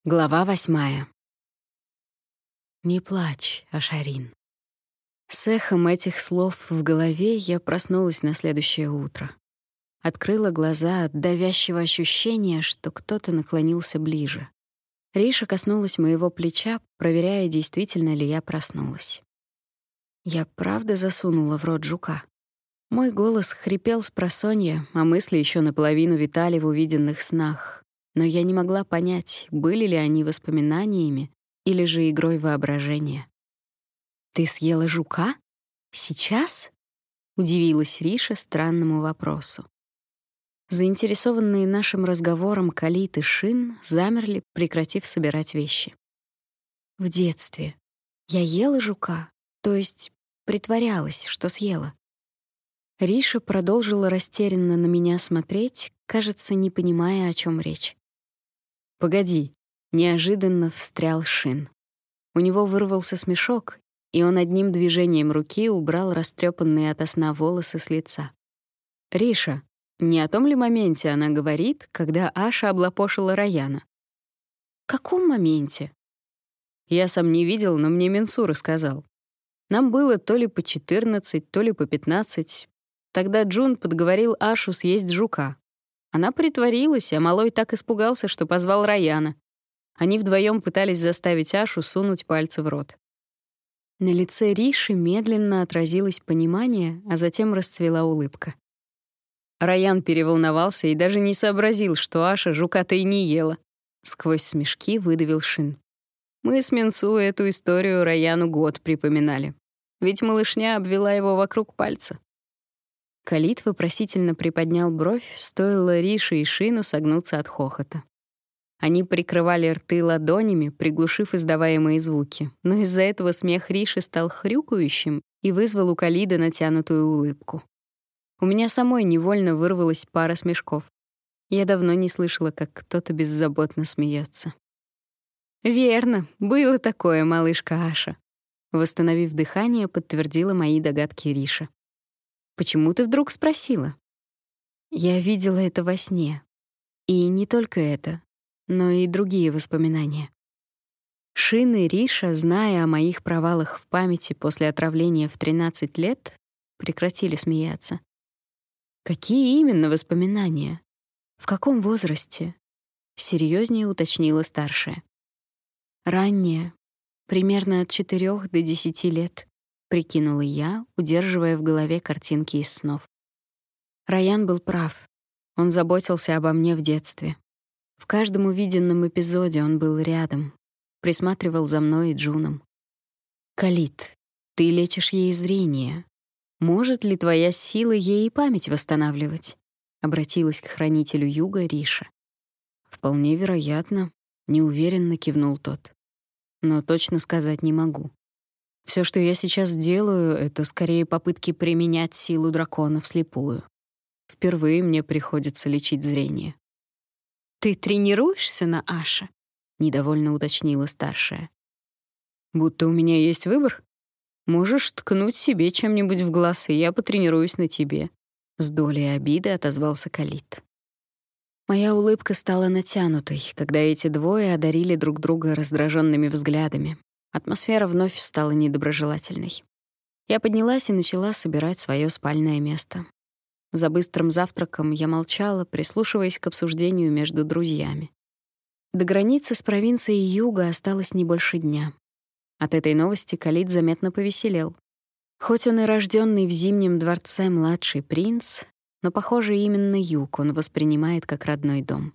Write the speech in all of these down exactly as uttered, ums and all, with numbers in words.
Глава восьмая. «Не плачь, Ашарин». С эхом этих слов в голове я проснулась на следующее утро. Открыла глаза от давящего ощущения, что кто-то наклонился ближе. Риша коснулась моего плеча, проверяя, действительно ли я проснулась. Я правда засунула в рот жука. Мой голос хрипел спросонья, а мысли еще наполовину витали в увиденных снах. Но я не могла понять, были ли они воспоминаниями или же игрой воображения. «Ты съела жука? Сейчас?» — удивилась Риша странному вопросу. Заинтересованные нашим разговором Калит и Шин замерли, прекратив собирать вещи. «В детстве я ела жука, то есть притворялась, что съела». Риша продолжила растерянно на меня смотреть, кажется, не понимая, о чем речь. «Погоди», — неожиданно встрял Шин. У него вырвался смешок, и он одним движением руки убрал растрепанные ото сна волосы с лица. «Риша, не о том ли моменте она говорит, когда Аша облапошила Раяна?» «В каком моменте?» «Я сам не видел, но мне Менсур рассказал. Нам было то ли по четырнадцать, то ли по пятнадцать. Тогда Джун подговорил Ашу съесть жука. Она притворилась, а малой так испугался, что позвал Раяна. Они вдвоем пытались заставить Ашу сунуть пальцы в рот». На лице Риши медленно отразилось понимание, а затем расцвела улыбка. Раян переволновался и даже не сообразил, что Аша жука-то и не ела. Сквозь смешки выдавил Шин. Мы с Менсу эту историю Раяну год припоминали. Ведь малышня обвела его вокруг пальца. Калит вопросительно приподнял бровь, стоило Рише и Шину согнуться от хохота. Они прикрывали рты ладонями, приглушив издаваемые звуки, но из-за этого смех Риши стал хрюкающим и вызвал у Калида натянутую улыбку. У меня самой невольно вырвалась пара смешков. Я давно не слышала, как кто-то беззаботно смеется. «Верно, было такое, малышка Аша», — восстановив дыхание, подтвердила мои догадки Риша. «Почему ты вдруг спросила?» Я видела это во сне. И не только это, но и другие воспоминания. Шин и Риша, зная о моих провалах в памяти после отравления в тринадцать лет, прекратили смеяться. «Какие именно воспоминания? В каком возрасте?» — серьезнее уточнила старшая. «Раннее, примерно от четырёх до десяти лет», — прикинула я, удерживая в голове картинки из снов. Раян был прав. Он заботился обо мне в детстве. В каждом увиденном эпизоде он был рядом, присматривал за мной и Джуном. «Калит, ты лечишь ей зрение. Может ли твоя сила ей и память восстанавливать?» — обратилась к хранителю Юга Риша. «Вполне вероятно», — неуверенно кивнул тот. «Но точно сказать не могу. Все, что я сейчас делаю, это скорее попытки применять силу дракона вслепую. Впервые мне приходится лечить зрение». «Ты тренируешься на Аше?» — недовольно уточнила старшая. «Будто у меня есть выбор. Можешь ткнуть себе чем-нибудь в глаз, и я потренируюсь на тебе», — с долей обиды отозвался Калит. Моя улыбка стала натянутой, когда эти двое одарили друг друга раздраженными взглядами. Атмосфера вновь стала недоброжелательной. Я поднялась и начала собирать свое спальное место. За быстрым завтраком я молчала, прислушиваясь к обсуждению между друзьями. До границы с провинцией Юга осталось не больше дня. От этой новости Калит заметно повеселел. Хоть он и рожденный в Зимнем дворце младший принц, но, похоже, именно Юг он воспринимает как родной дом.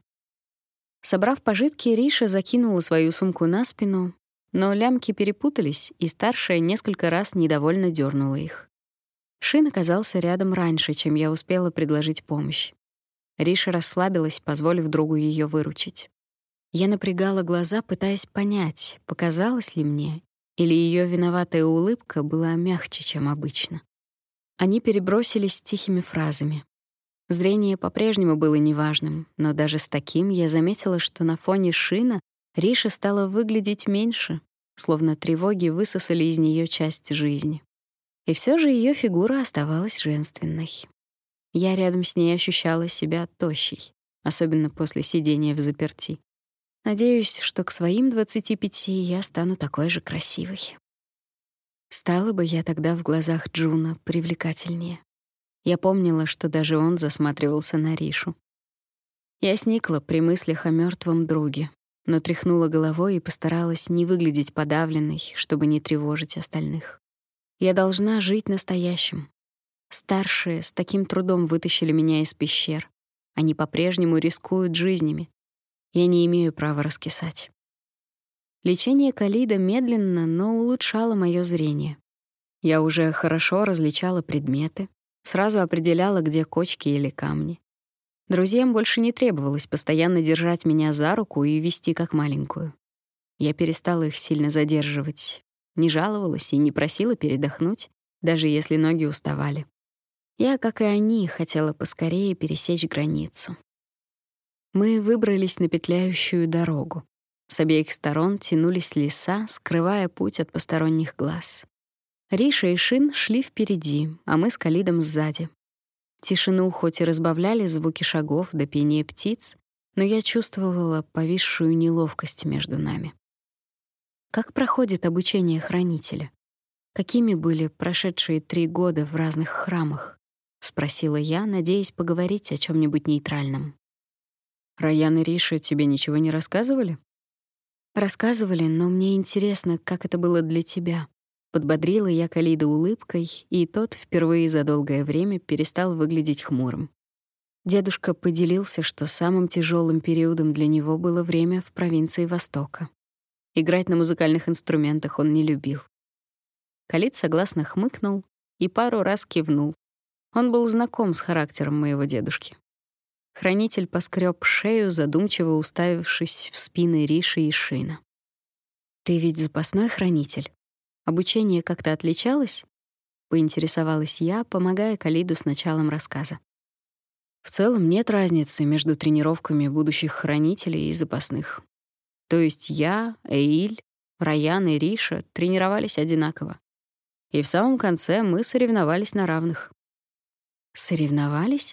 Собрав пожитки, Риша закинула свою сумку на спину, но лямки перепутались, и старшая несколько раз недовольно дернула их. Шин оказался рядом раньше, чем я успела предложить помощь. Риша расслабилась, позволив другу ее выручить. Я напрягала глаза, пытаясь понять, показалось ли мне, или ее виноватая улыбка была мягче, чем обычно. Они перебросились тихими фразами. Зрение по-прежнему было неважным, но даже с таким я заметила, что на фоне Шина Риша стала выглядеть меньше, словно тревоги высосали из нее часть жизни. И все же ее фигура оставалась женственной. Я рядом с ней ощущала себя тощей, особенно после сидения взаперти. Надеюсь, что к своим двадцати пяти я стану такой же красивой. Стала бы я тогда в глазах Джуна привлекательнее. Я помнила, что даже он засматривался на Ришу. Я сникла при мыслях о мертвом друге, но тряхнула головой и постаралась не выглядеть подавленной, чтобы не тревожить остальных. Я должна жить настоящим. Старшие с таким трудом вытащили меня из пещер. Они по-прежнему рискуют жизнями. Я не имею права раскисать. Лечение Калида медленно, но улучшало моё зрение. Я уже хорошо различала предметы, сразу определяла, где кочки или камни. Друзьям больше не требовалось постоянно держать меня за руку и вести как маленькую. Я перестала их сильно задерживать, не жаловалась и не просила передохнуть, даже если ноги уставали. Я, как и они, хотела поскорее пересечь границу. Мы выбрались на петляющую дорогу. С обеих сторон тянулись леса, скрывая путь от посторонних глаз. Риша и Шин шли впереди, а мы с Калидом сзади. Тишину хоть и разбавляли звуки шагов до пения птиц, но я чувствовала повисшую неловкость между нами. Как проходит обучение хранителя? Какими были прошедшие три года в разных храмах? Спросила я, надеясь поговорить о чем-нибудь нейтральном. Раян и Риша тебе ничего не рассказывали? Рассказывали, но мне интересно, как это было для тебя. Подбодрила я Калида улыбкой, и тот впервые за долгое время перестал выглядеть хмурым. Дедушка поделился, что самым тяжелым периодом для него было время в провинции Востока. Играть на музыкальных инструментах он не любил. Калид согласно хмыкнул и пару раз кивнул. Он был знаком с характером моего дедушки. Хранитель поскреб шею, задумчиво уставившись в спины Риши и Шина. «Ты ведь запасной хранитель? Обучение как-то отличалось?» — поинтересовалась я, помогая Калиду с началом рассказа. В целом нет разницы между тренировками будущих хранителей и запасных. То есть я, Эйль, Раян и Риша тренировались одинаково. И в самом конце мы соревновались на равных. Соревновались?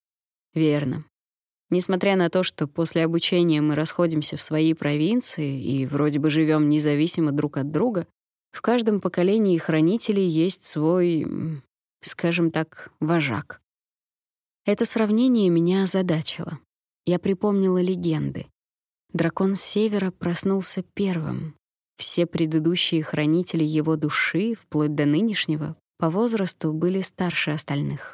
Верно. Несмотря на то, что после обучения мы расходимся в свои провинции и вроде бы живем независимо друг от друга, в каждом поколении хранителей есть свой, скажем так, вожак. Это сравнение меня озадачило. Я припомнила легенды. Дракон с севера проснулся первым. Все предыдущие хранители его души, вплоть до нынешнего, по возрасту были старше остальных.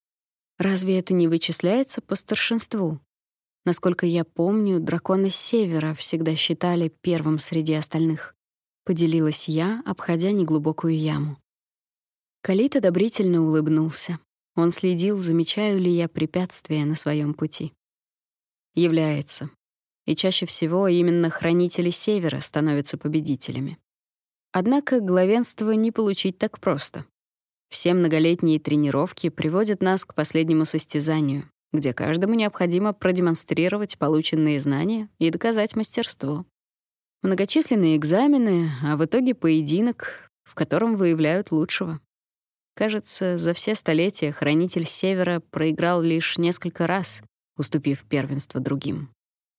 Разве это не вычисляется по старшинству? Насколько я помню, дракона с севера всегда считали первым среди остальных. Поделилась я, обходя неглубокую яму. Калид одобрительно улыбнулся. Он следил, замечаю ли я препятствия на своем пути. Является. И чаще всего именно хранители севера становятся победителями. Однако главенство не получить так просто. Все многолетние тренировки приводят нас к последнему состязанию, где каждому необходимо продемонстрировать полученные знания и доказать мастерство. Многочисленные экзамены, а в итоге поединок, в котором выявляют лучшего. Кажется, за все столетия хранитель Севера проиграл лишь несколько раз, уступив первенство другим.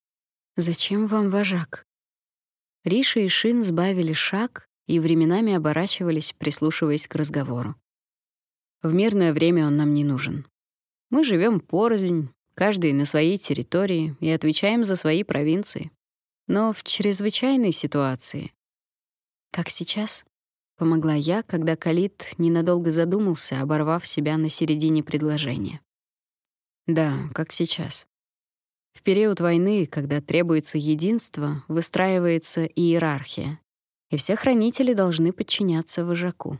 «Зачем вам вожак?» Риша и Шин сбавили шаг и временами оборачивались, прислушиваясь к разговору. В мирное время он нам не нужен. Мы живем порознь, каждый на своей территории, и отвечаем за свои провинции. Но в чрезвычайной ситуации, как сейчас, помогла я, когда Калид ненадолго задумался, оборвав себя на середине предложения. Да, как сейчас. В период войны, когда требуется единство, выстраивается иерархия, и все хранители должны подчиняться вожаку.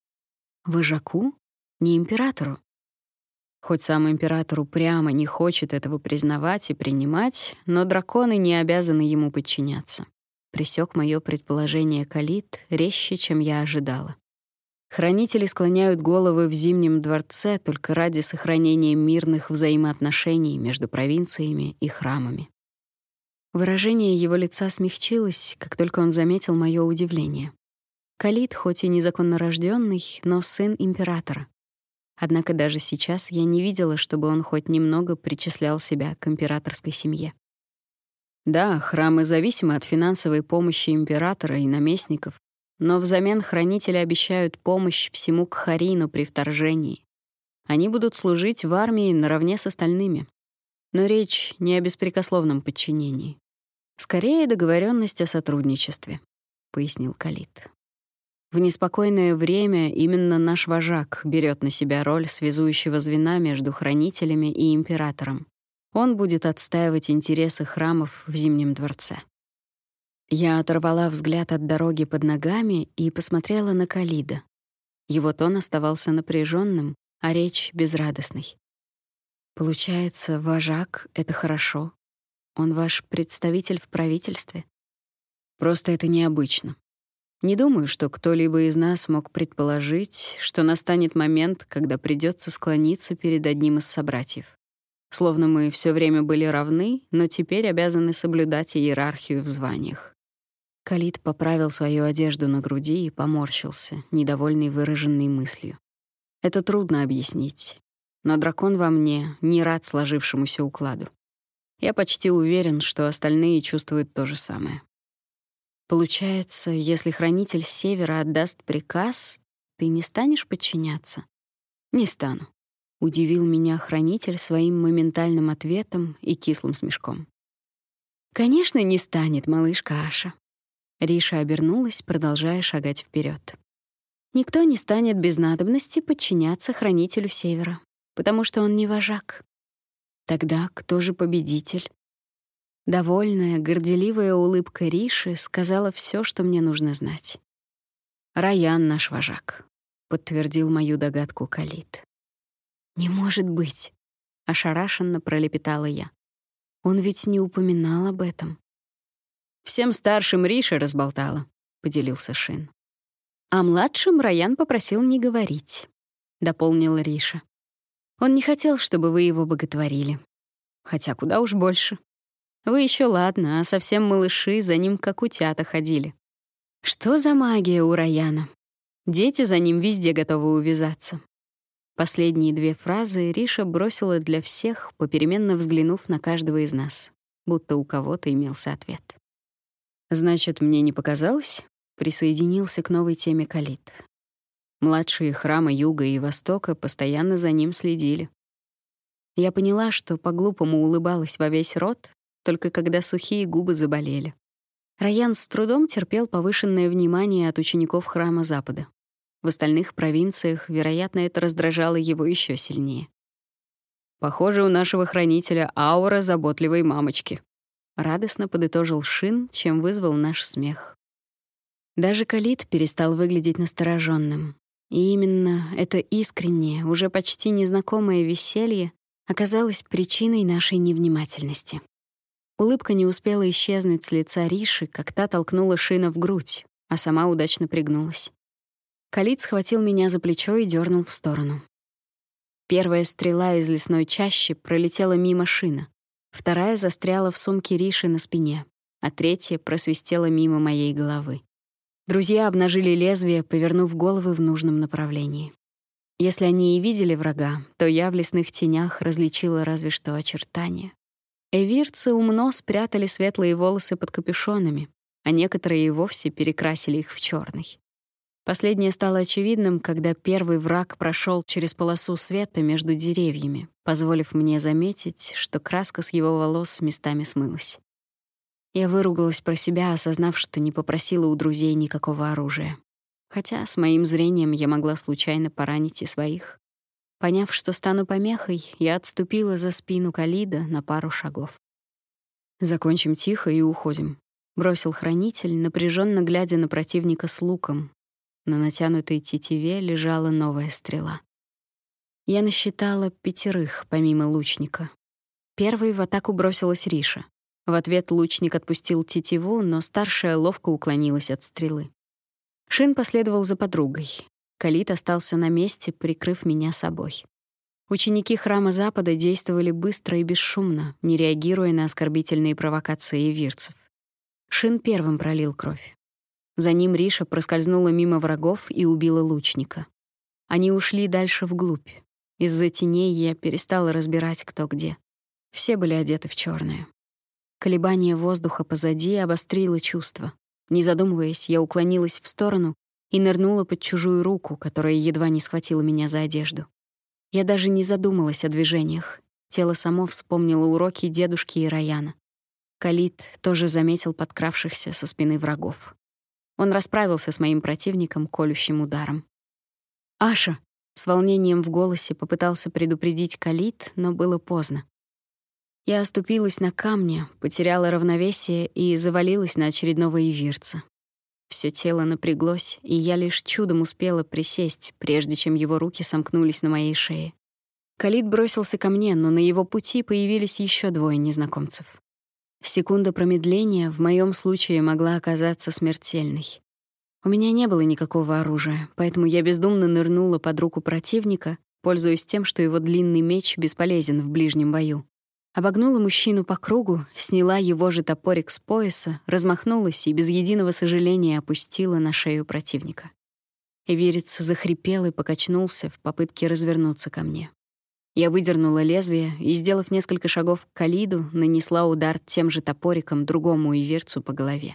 Вожаку? Не императору? Хоть сам император упрямо не хочет этого признавать и принимать, но драконы не обязаны ему подчиняться. Пресек моё предположение Калид резче, чем я ожидала. Хранители склоняют головы в Зимнем дворце только ради сохранения мирных взаимоотношений между провинциями и храмами. Выражение его лица смягчилось, как только он заметил моё удивление. Калид хоть и незаконно рождённый, но сын императора. Однако даже сейчас я не видела, чтобы он хоть немного причислял себя к императорской семье. Да, храмы зависимы от финансовой помощи императора и наместников, но взамен хранители обещают помощь всему Кхарину при вторжении. Они будут служить в армии наравне с остальными. Но речь не о беспрекословном подчинении. Скорее, договоренность о сотрудничестве, — пояснил Калит. В неспокойное время именно наш вожак берет на себя роль связующего звена между хранителями и императором. Он будет отстаивать интересы храмов в Зимнем дворце. Я оторвала взгляд от дороги под ногами и посмотрела на Калида. Его тон оставался напряженным, а речь — безрадостной. «Получается, вожак — это хорошо. Он ваш представитель в правительстве? Просто это необычно. Не думаю, что кто-либо из нас мог предположить, что настанет момент, когда придется склониться перед одним из собратьев. Словно мы все время были равны, но теперь обязаны соблюдать иерархию в званиях». Калит поправил свою одежду на груди и поморщился, недовольный выраженной мыслью. «Это трудно объяснить, но дракон во мне не рад сложившемуся укладу. Я почти уверен, что остальные чувствуют то же самое. Получается, если хранитель с севера отдаст приказ, ты не станешь подчиняться? Не стану. Удивил меня хранитель своим моментальным ответом и кислым смешком. Конечно, не станет, малышка Аша. Риша обернулась, продолжая шагать вперед. Никто не станет без надобности подчиняться хранителю севера, потому что он не вожак. Тогда кто же победитель? Довольная, горделивая улыбка Риши сказала все, что мне нужно знать. «Раян наш вожак», — подтвердил мою догадку Калит. «Не может быть», — ошарашенно пролепетала я. «Он ведь не упоминал об этом». «Всем старшим Риша разболтала», — поделился Шин. «А младшим Раян попросил не говорить», — дополнила Риша. «Он не хотел, чтобы вы его боготворили. Хотя куда уж больше. Вы еще ладно, а совсем малыши за ним как утята ходили. Что за магия у Раяна? Дети за ним везде готовы увязаться». Последние две фразы Риша бросила для всех, попеременно взглянув на каждого из нас, будто у кого-то имелся ответ. «Значит, мне не показалось?» — присоединился к новой теме Калит. Младшие храмы Юга и Востока постоянно за ним следили. Я поняла, что по-глупому улыбалась во весь рот, только когда сухие губы заболели. Раян с трудом терпел повышенное внимание от учеников храма Запада. В остальных провинциях, вероятно, это раздражало его еще сильнее. «Похоже, у нашего хранителя аура заботливой мамочки», — радостно подытожил Шин, чем вызвал наш смех. Даже Калит перестал выглядеть настороженным. И именно это искреннее, уже почти незнакомое веселье оказалось причиной нашей невнимательности. Улыбка не успела исчезнуть с лица Риши, как та толкнула Шина в грудь, а сама удачно пригнулась. Калит схватил меня за плечо и дернул в сторону. Первая стрела из лесной чащи пролетела мимо Шина, вторая застряла в сумке Риши на спине, а третья просвистела мимо моей головы. Друзья обнажили лезвие, повернув головы в нужном направлении. Если они и видели врага, то я в лесных тенях различила разве что очертания. Эвирцы умно спрятали светлые волосы под капюшонами, а некоторые и вовсе перекрасили их в черный. Последнее стало очевидным, когда первый враг прошел через полосу света между деревьями, позволив мне заметить, что краска с его волос местами смылась. Я выругалась про себя, осознав, что не попросила у друзей никакого оружия. Хотя с моим зрением я могла случайно поранить и своих. Поняв, что стану помехой, я отступила за спину Калида на пару шагов. «Закончим тихо и уходим», — бросил хранитель, напряженно глядя на противника с луком. На натянутой тетиве лежала новая стрела. Я насчитала пятерых, помимо лучника. Первой в атаку бросилась Риша. В ответ лучник отпустил тетиву, но старшая ловко уклонилась от стрелы. Шин последовал за подругой. Калит остался на месте, прикрыв меня собой. Ученики храма Запада действовали быстро и бесшумно, не реагируя на оскорбительные провокации эвирцев. Шин первым пролил кровь. За ним Риша проскользнула мимо врагов и убила лучника. Они ушли дальше вглубь. Из-за теней я перестала разбирать, кто где. Все были одеты в черное. Колебание воздуха позади обострило чувство. Не задумываясь, я уклонилась в сторону и нырнула под чужую руку, которая едва не схватила меня за одежду. Я даже не задумалась о движениях. Тело само вспомнило уроки дедушки и Раяна. Калид тоже заметил подкравшихся со спины врагов. Он расправился с моим противником колющим ударом. «Аша!» — с волнением в голосе попытался предупредить Калид, но было поздно. Я оступилась на камне, потеряла равновесие и завалилась на очередного ивирца. Всё тело напряглось, и я лишь чудом успела присесть, прежде чем его руки сомкнулись на моей шее. Калид бросился ко мне, но на его пути появились ещё двое незнакомцев. Секунда промедления в моём случае могла оказаться смертельной. У меня не было никакого оружия, поэтому я бездумно нырнула под руку противника, пользуясь тем, что его длинный меч бесполезен в ближнем бою. Обогнула мужчину по кругу, сняла его же топорик с пояса, размахнулась и без единого сожаления опустила на шею противника. Эвирец захрипел и покачнулся в попытке развернуться ко мне. Я выдернула лезвие и, сделав несколько шагов к Калиду, нанесла удар тем же топориком другому эвирцу по голове.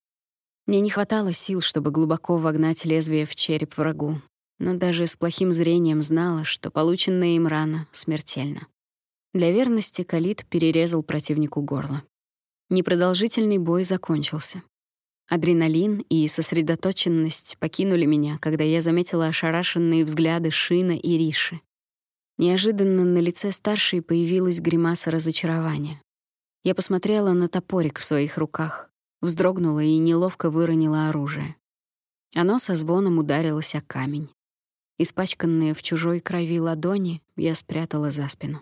Мне не хватало сил, чтобы глубоко вогнать лезвие в череп врагу, но даже с плохим зрением знала, что полученная им рана смертельна. Для верности Калид перерезал противнику горло. Непродолжительный бой закончился. Адреналин и сосредоточенность покинули меня, когда я заметила ошарашенные взгляды Шина и Риши. Неожиданно на лице старшей появилась гримаса разочарования. Я посмотрела на топорик в своих руках, вздрогнула и неловко выронила оружие. Оно со звоном ударилось о камень. Испачканные в чужой крови ладони я спрятала за спину.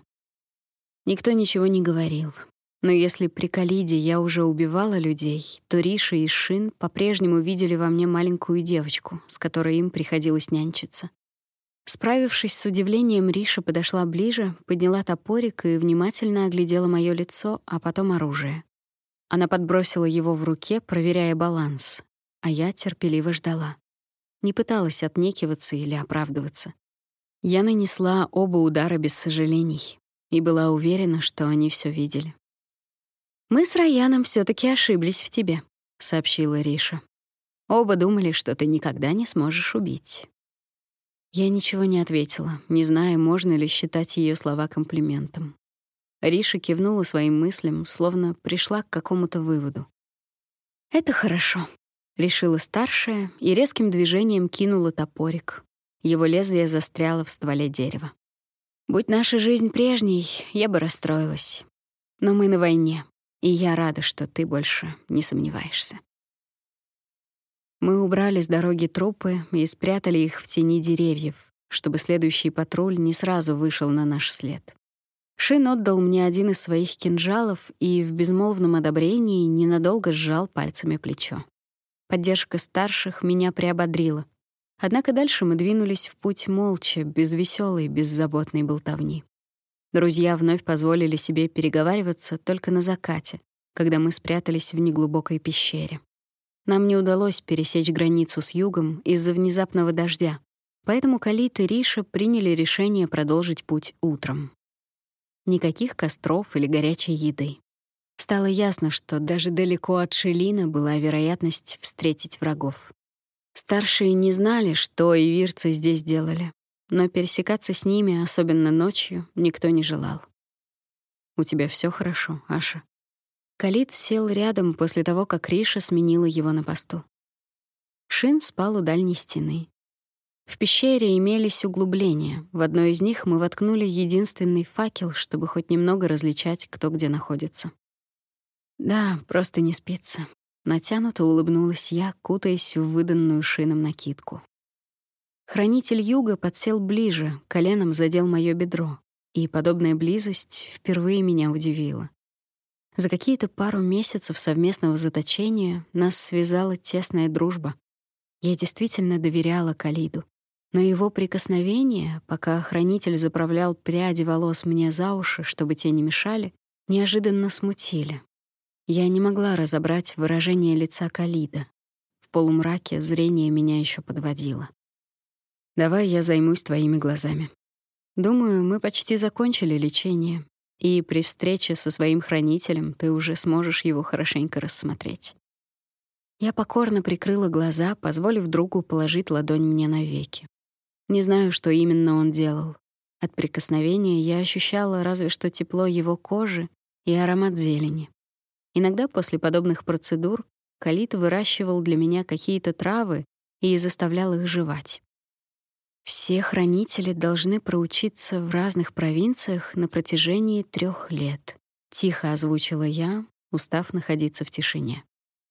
Никто ничего не говорил. Но если при Калиде я уже убивала людей, то Риша и Шин по-прежнему видели во мне маленькую девочку, с которой им приходилось нянчиться. Справившись с удивлением, Риша подошла ближе, подняла топорик и внимательно оглядела моё лицо, а потом оружие. Она подбросила его в руке, проверяя баланс, а я терпеливо ждала. Не пыталась отнекиваться или оправдываться. Я нанесла оба удара без сожалений и была уверена, что они всё видели. «Мы с Раяном всё-таки ошиблись в тебе», — сообщила Риша. «Оба думали, что ты никогда не сможешь убить». Я ничего не ответила, не зная, можно ли считать её слова комплиментом. Риша кивнула своим мыслям, словно пришла к какому-то выводу. «Это хорошо», — решила старшая и резким движением кинула топорик. Его лезвие застряло в стволе дерева. «Будь наша жизнь прежней, я бы расстроилась. Но мы на войне, и я рада, что ты больше не сомневаешься». Мы убрали с дороги трупы и спрятали их в тени деревьев, чтобы следующий патруль не сразу вышел на наш след. Шин отдал мне один из своих кинжалов и в безмолвном одобрении ненадолго сжал пальцами плечо. Поддержка старших меня приободрила. Однако дальше мы двинулись в путь молча, без весёлой, беззаботной болтовни. Друзья вновь позволили себе переговариваться только на закате, когда мы спрятались в неглубокой пещере. Нам не удалось пересечь границу с югом из-за внезапного дождя, поэтому Калид и Риша приняли решение продолжить путь утром. Никаких костров или горячей еды. Стало ясно, что даже далеко от Шелина была вероятность встретить врагов. Старшие не знали, что ивирцы здесь делали, но пересекаться с ними, особенно ночью, никто не желал. «У тебя всё хорошо, Аша?» Калид сел рядом после того, как Риша сменила его на посту. Шин спал у дальней стены. В пещере имелись углубления. В одно из них мы воткнули единственный факел, чтобы хоть немного различать, кто где находится. «Да, просто не спится». Натянуто улыбнулась я, кутаясь в выданную Шином накидку. Хранитель юга подсел ближе, коленом задел моё бедро, и подобная близость впервые меня удивила. За какие-то пару месяцев совместного заточения нас связала тесная дружба. Я действительно доверяла Калиду, но его прикосновения, пока хранитель заправлял пряди волос мне за уши, чтобы те не мешали, неожиданно смутили. Я не могла разобрать выражение лица Калида. В полумраке зрение меня ещё подводило. «Давай я займусь твоими глазами. Думаю, мы почти закончили лечение, и при встрече со своим хранителем ты уже сможешь его хорошенько рассмотреть. Я покорно прикрыла глаза, позволив другу положить ладонь мне на веки. Не знаю, что именно он делал. От прикосновения я ощущала разве что тепло его кожи и аромат зелени. Иногда после подобных процедур Калит выращивал для меня какие-то травы и заставлял их жевать. Все хранители должны проучиться в разных провинциях на протяжении трех лет, тихо озвучила я, устав находиться в тишине.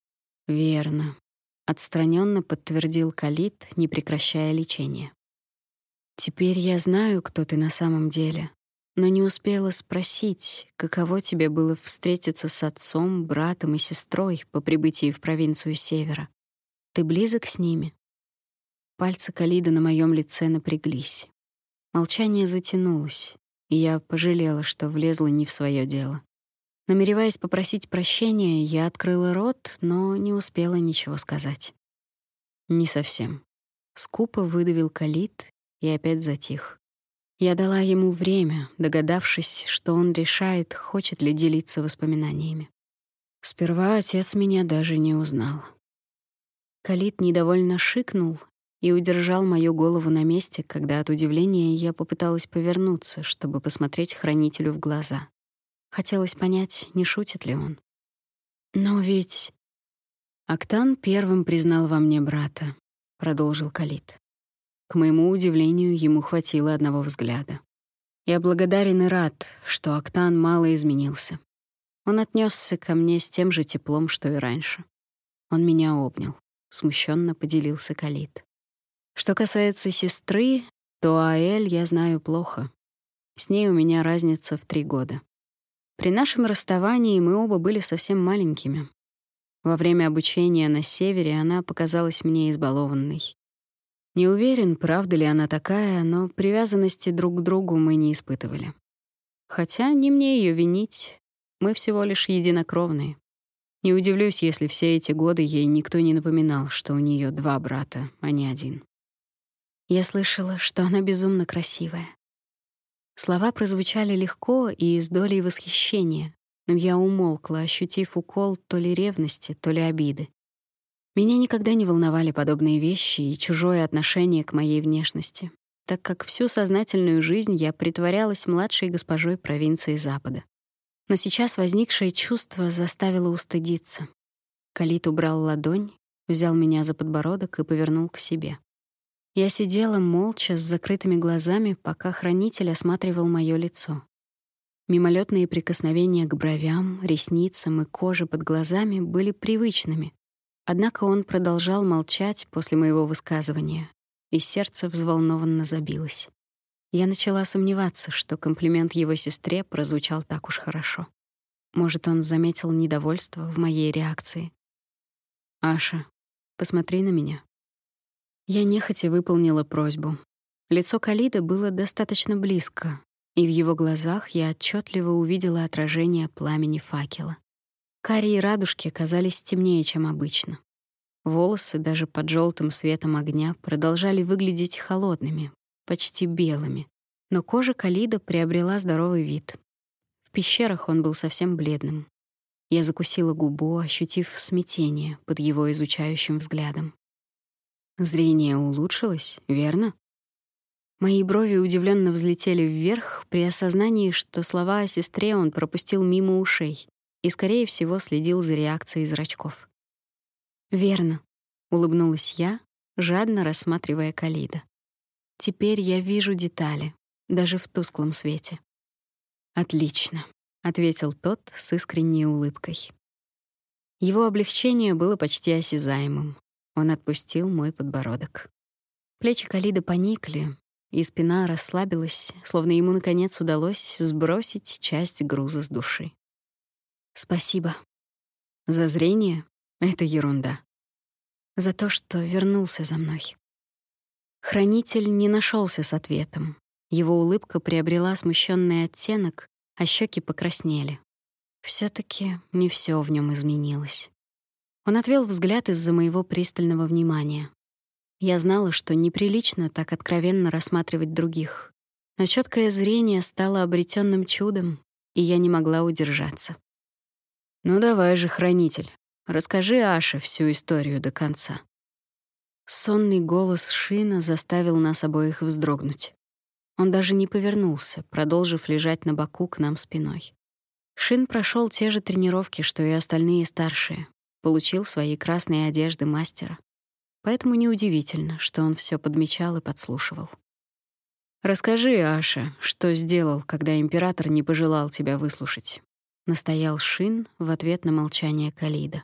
Верно, отстраненно подтвердил Калит, не прекращая лечения. Теперь я знаю, кто ты на самом деле, но не успела спросить, каково тебе было встретиться с отцом, братом и сестрой по прибытии в провинцию Севера. Ты близок с ними? Пальцы Калида на моем лице напряглись. Молчание затянулось, и я пожалела, что влезла не в свое дело. Намереваясь попросить прощения, я открыла рот, но не успела ничего сказать. Не совсем. Скупо выдавил Калид и опять затих. Я дала ему время, догадавшись, что он решает, хочет ли делиться воспоминаниями. Сперва отец меня даже не узнал. Калид недовольно шикнул и удержал мою голову на месте, когда от удивления я попыталась повернуться, чтобы посмотреть хранителю в глаза. Хотелось понять, не шутит ли он. Но ведь Актан первым признал во мне брата, продолжил Калид. К моему удивлению, ему хватило одного взгляда. Я благодарен и рад, что Актан мало изменился. Он отнесся ко мне с тем же теплом, что и раньше. Он меня обнял, смущенно поделился Калид. Что касается сестры, то Аэль я знаю плохо. С ней у меня разница в три года. При нашем расставании мы оба были совсем маленькими. Во время обучения на севере она показалась мне избалованной. Не уверен, правда ли она такая, но привязанности друг к другу мы не испытывали. Хотя не мне ее винить, мы всего лишь единокровные. Не удивлюсь, если все эти годы ей никто не напоминал, что у нее два брата, а не один. Я слышала, что она безумно красивая. Слова прозвучали легко и с долей восхищения, но я умолкла, ощутив укол то ли ревности, то ли обиды. Меня никогда не волновали подобные вещи и чужое отношение к моей внешности, так как всю сознательную жизнь я притворялась младшей госпожой провинции Запада. Но сейчас возникшее чувство заставило устыдиться. Калит убрал ладонь, взял меня за подбородок и повернул к себе. Я сидела молча с закрытыми глазами, пока хранитель осматривал моё лицо. Мимолетные прикосновения к бровям, ресницам и коже под глазами были привычными. Однако он продолжал молчать после моего высказывания, и сердце взволнованно забилось. Я начала сомневаться, что комплимент его сестре прозвучал так уж хорошо. Может, он заметил недовольство в моей реакции. «Аша, посмотри на меня». Я нехотя выполнила просьбу. Лицо Калида было достаточно близко, и в его глазах я отчетливо увидела отражение пламени факела. Карие радужки казались темнее, чем обычно. Волосы даже под желтым светом огня продолжали выглядеть холодными, почти белыми, но кожа Калида приобрела здоровый вид. В пещерах он был совсем бледным. Я закусила губу, ощутив смятение под его изучающим взглядом. Зрение улучшилось, верно? Мои брови удивленно взлетели вверх при осознании, что слова о сестре он пропустил мимо ушей и, скорее всего, следил за реакцией зрачков. «Верно», — улыбнулась я, жадно рассматривая Калида. «Теперь я вижу детали, даже в тусклом свете». «Отлично», — ответил тот с искренней улыбкой. Его облегчение было почти осязаемым. Он отпустил мой подбородок. Плечи Калида поникли, и спина расслабилась, словно ему наконец удалось сбросить часть груза с души. «Спасибо. За зрение — это ерунда. За то, что вернулся за мной». Хранитель не нашелся с ответом. Его улыбка приобрела смущенный оттенок, а щеки покраснели. Все-таки не все в нем изменилось. Он отвел взгляд из-за моего пристального внимания. Я знала, что неприлично так откровенно рассматривать других, но чёткое зрение стало обретенным чудом, и я не могла удержаться. «Ну давай же, хранитель, расскажи Аше всю историю до конца». Сонный голос Шина заставил нас обоих вздрогнуть. Он даже не повернулся, продолжив лежать на боку к нам спиной. Шин прошел те же тренировки, что и остальные старшие, получил свои красные одежды мастера. Поэтому неудивительно, что он все подмечал и подслушивал. «Расскажи, Аша, что сделал, когда император не пожелал тебя выслушать?» — настоял Шин в ответ на молчание Калида.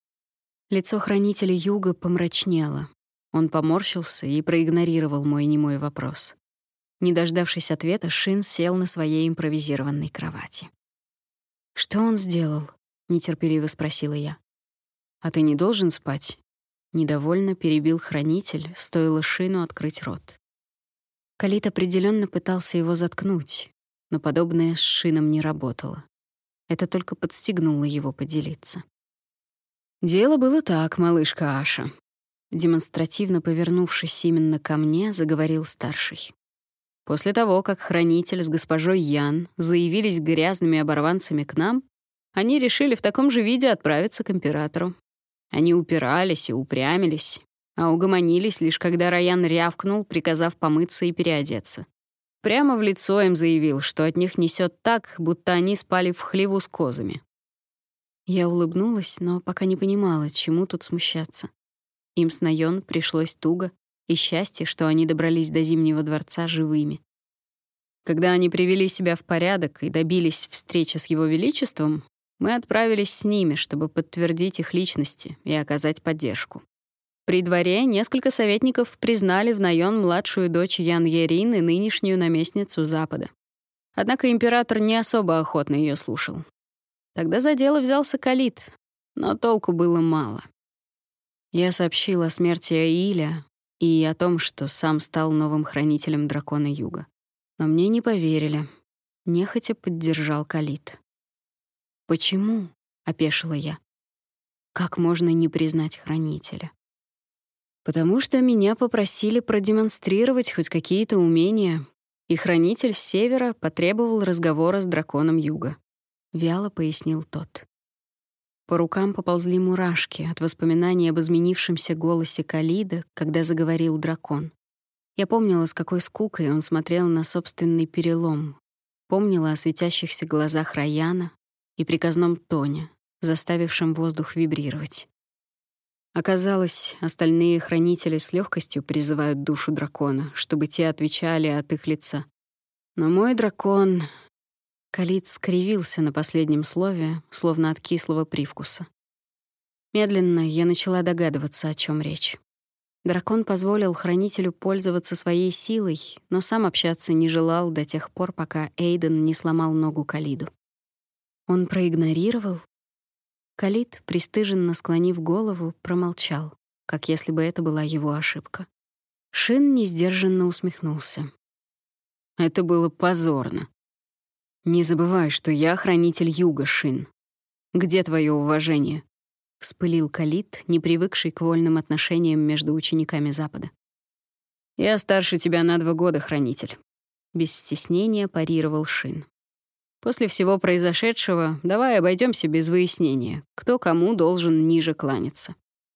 Лицо хранителя Юга помрачнело. Он поморщился и проигнорировал мой немой вопрос. Не дождавшись ответа, Шин сел на своей импровизированной кровати. «Что он сделал?» — нетерпеливо спросила я. «А ты не должен спать?» — недовольно перебил хранитель, стоило Шину открыть рот. Калит определенно пытался его заткнуть, но подобное с Шином не работало. Это только подстегнуло его поделиться. «Дело было так, малышка Аша». Демонстративно повернувшись именно ко мне, заговорил старший. После того, как хранитель с госпожой Ян заявились грязными оборванцами к нам, они решили в таком же виде отправиться к императору. Они упирались и упрямились, а угомонились лишь когда Раян рявкнул, приказав помыться и переодеться. Прямо в лицо им заявил, что от них несет так, будто они спали в хлеву с козами. Я улыбнулась, но пока не понимала, чему тут смущаться. Им с Найон пришлось туго, и счастье, что они добрались до Зимнего дворца живыми. Когда они привели себя в порядок и добились встречи с его величеством, мы отправились с ними, чтобы подтвердить их личности и оказать поддержку. При дворе несколько советников признали в Найон младшую дочь Ян Ерин и нынешнюю наместницу Запада. Однако император не особо охотно ее слушал. Тогда за дело взялся Калит, но толку было мало. Я сообщил о смерти Аиля и о том, что сам стал новым хранителем дракона Юга. Но мне не поверили. Нехотя поддержал Калит. «Почему?» — опешила я. «Как можно не признать хранителя?» «Потому что меня попросили продемонстрировать хоть какие-то умения, и хранитель с севера потребовал разговора с драконом Юга», — вяло пояснил тот. По рукам поползли мурашки от воспоминаний об изменившемся голосе Калида, когда заговорил дракон. Я помнила, с какой скукой он смотрел на собственный перелом, помнила о светящихся глазах Раяна и приказном тоне, заставившем воздух вибрировать. Оказалось, остальные хранители с легкостью призывают душу дракона, чтобы те отвечали от их лица. Но мой дракон... Калит скривился на последнем слове, словно от кислого привкуса. Медленно я начала догадываться, о чем речь. Дракон позволил хранителю пользоваться своей силой, но сам общаться не желал до тех пор, пока Эйден не сломал ногу Калиду. Он проигнорировал? Калит, пристыженно склонив голову, промолчал, как если бы это была его ошибка. Шин несдержанно усмехнулся. «Это было позорно. Не забывай, что я хранитель Юга, Шин. Где твое уважение?» — вспылил Калит, не привыкший к вольным отношениям между учениками Запада. «Я старше тебя на два года, хранитель», — без стеснения парировал Шин. «После всего произошедшего давай обойдемся без выяснения, кто кому должен ниже кланяться».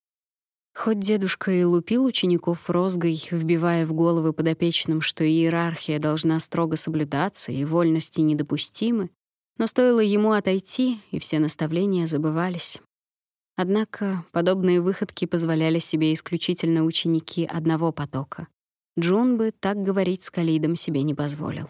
Хоть дедушка и лупил учеников розгой, вбивая в головы подопечным, что иерархия должна строго соблюдаться и вольности недопустимы, но стоило ему отойти, и все наставления забывались. Однако подобные выходки позволяли себе исключительно ученики одного потока. Джун бы так говорить с Калидом себе не позволил.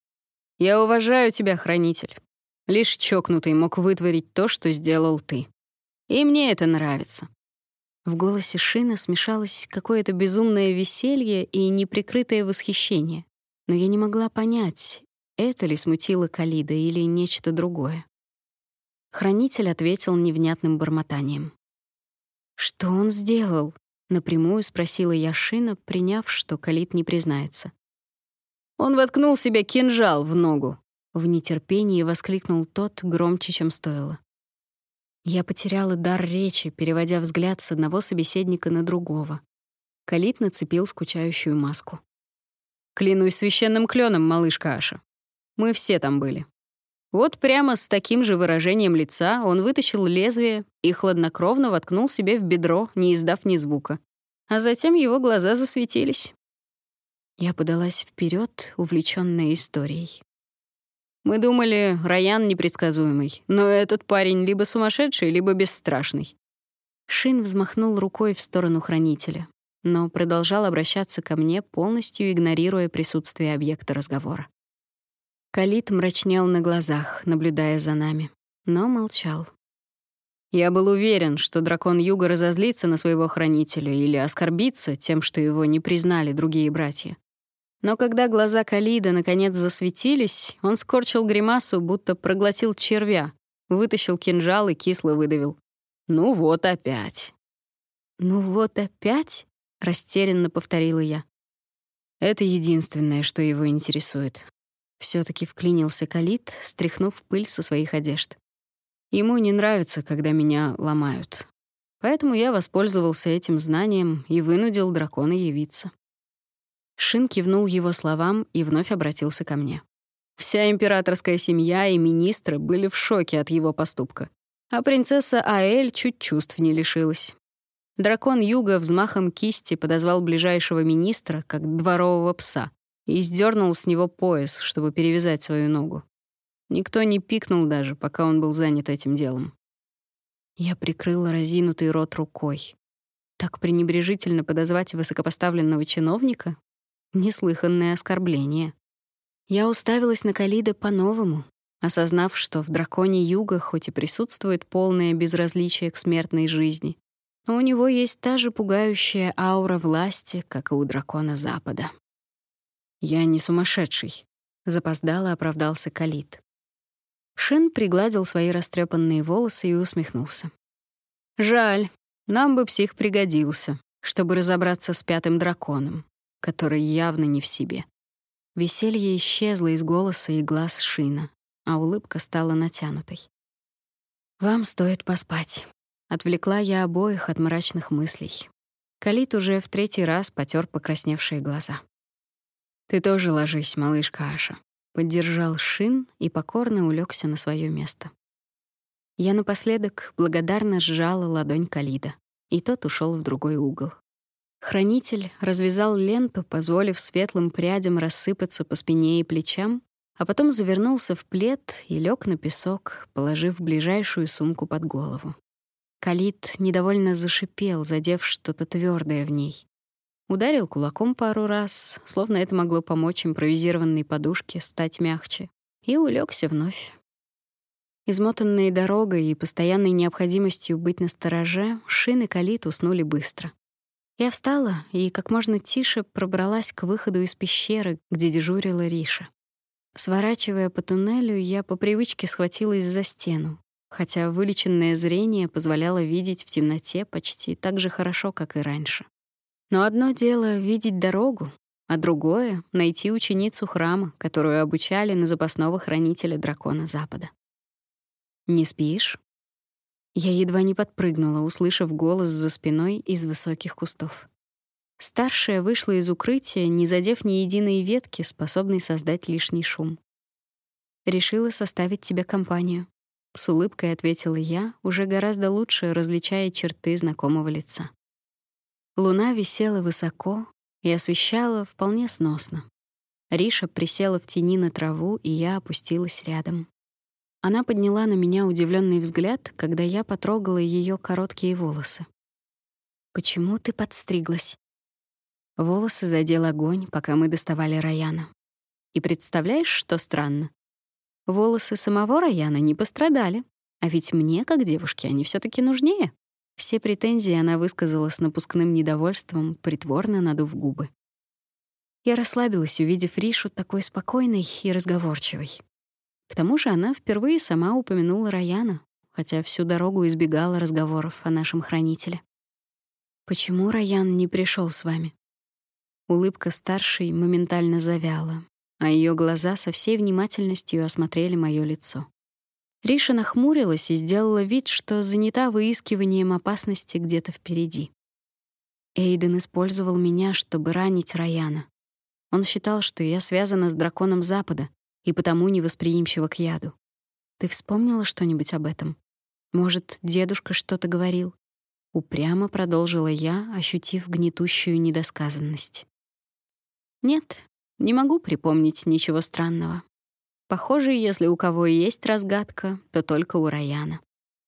«Я уважаю тебя, хранитель. Лишь чокнутый мог вытворить то, что сделал ты. И мне это нравится». В голосе Шина смешалось какое-то безумное веселье и неприкрытое восхищение. Но я не могла понять, это ли смутило Калида или нечто другое. Хранитель ответил невнятным бормотанием. «Что он сделал?» — напрямую спросила я Шина, приняв, что Калид не признается. «Он воткнул себе кинжал в ногу!» — в нетерпении воскликнул тот громче, чем стоило. Я потеряла дар речи, переводя взгляд с одного собеседника на другого. Калид нацепил скучающую маску. «Клянусь священным клёном, малышка Аша. Мы все там были. Вот прямо с таким же выражением лица он вытащил лезвие и хладнокровно воткнул себе в бедро, не издав ни звука. А затем его глаза засветились. Я подалась вперед, увлечённая историей. Мы думали, Райан непредсказуемый, но этот парень либо сумасшедший, либо бесстрашный. Шин взмахнул рукой в сторону хранителя, но продолжал обращаться ко мне, полностью игнорируя присутствие объекта разговора. Калит мрачнел на глазах, наблюдая за нами, но молчал. Я был уверен, что дракон Юга разозлится на своего хранителя или оскорбится тем, что его не признали другие братья. Но когда глаза Калида наконец засветились, он скорчил гримасу, будто проглотил червя, вытащил кинжал и кисло выдавил: «Ну вот опять». «Ну вот опять?» — растерянно повторила я. Это единственное, что его интересует. Всё-таки вклинился Калид, стряхнув пыль со своих одежд. Ему не нравится, когда меня ломают. Поэтому я воспользовался этим знанием и вынудил дракона явиться. Шин кивнул его словам и вновь обратился ко мне. Вся императорская семья и министры были в шоке от его поступка, а принцесса Аэль чуть чувств не лишилась. Дракон Юга взмахом кисти подозвал ближайшего министра, как дворового пса, и сдернул с него пояс, чтобы перевязать свою ногу. Никто не пикнул даже, пока он был занят этим делом. Я прикрыла разинутый рот рукой. Так пренебрежительно подозвать высокопоставленного чиновника? Неслыханное оскорбление. Я уставилась на Калида по-новому, осознав, что в драконе Юга хоть и присутствует полное безразличие к смертной жизни, но у него есть та же пугающая аура власти, как и у дракона Запада. «Я не сумасшедший», — запоздало оправдался Калид. Шин пригладил свои растрепанные волосы и усмехнулся. «Жаль, нам бы псих пригодился, чтобы разобраться с пятым драконом, который явно не в себе». Веселье исчезло из голоса и глаз Шина, а улыбка стала натянутой. «Вам стоит поспать», — отвлекла я обоих от мрачных мыслей. Калид уже в третий раз потер покрасневшие глаза. «Ты тоже ложись, малышка Аша», — поддержал Шин и покорно улегся на свое место. Я напоследок благодарно сжала ладонь Калида, и тот ушел в другой угол. Хранитель развязал ленту, позволив светлым прядям рассыпаться по спине и плечам, а потом завернулся в плед и лег на песок, положив ближайшую сумку под голову. Калид недовольно зашипел, задев что-то твердое в ней. Ударил кулаком пару раз, словно это могло помочь импровизированной подушке стать мягче, и улегся вновь. Измотанные дорогой и постоянной необходимостью быть настороже, Шин и Калид уснули быстро. Я встала и как можно тише пробралась к выходу из пещеры, где дежурила Риша. Сворачивая по туннелю, я по привычке схватилась за стену, хотя вылеченное зрение позволяло видеть в темноте почти так же хорошо, как и раньше. Но одно дело — видеть дорогу, а другое — найти ученицу храма, которую обучали на запасного хранителя дракона Запада. «Не спишь?» Я едва не подпрыгнула, услышав голос за спиной из высоких кустов. Старшая вышла из укрытия, не задев ни единой ветки, способной создать лишний шум. «Решила составить тебе компанию», — с улыбкой ответила я, уже гораздо лучше различая черты знакомого лица. Луна висела высоко и освещала вполне сносно. Риша присела в тени на траву, и я опустилась рядом. Она подняла на меня удивленный взгляд, когда я потрогала ее короткие волосы. «Почему ты подстриглась?» Волосы задел огонь, пока мы доставали Раяна. И представляешь, что странно? Волосы самого Раяна не пострадали, а ведь мне, как девушке, они все таки нужнее. Все претензии она высказала с напускным недовольством, притворно надув губы. Я расслабилась, увидев Ришу такой спокойной и разговорчивой. К тому же она впервые сама упомянула Раяна, хотя всю дорогу избегала разговоров о нашем хранителе. «Почему Раян не пришел с вами?» Улыбка старшей моментально завяла, а ее глаза со всей внимательностью осмотрели мое лицо. Риша нахмурилась и сделала вид, что занята выискиванием опасности где-то впереди. Эйден использовал меня, чтобы ранить Раяна. Он считал, что я связана с драконом Запада и потому невосприимчива к яду. Ты вспомнила что-нибудь об этом? Может, дедушка что-то говорил?» Упрямо продолжила я, ощутив гнетущую недосказанность. «Нет, не могу припомнить ничего странного. Похоже, если у кого и есть разгадка, то только у Раяна».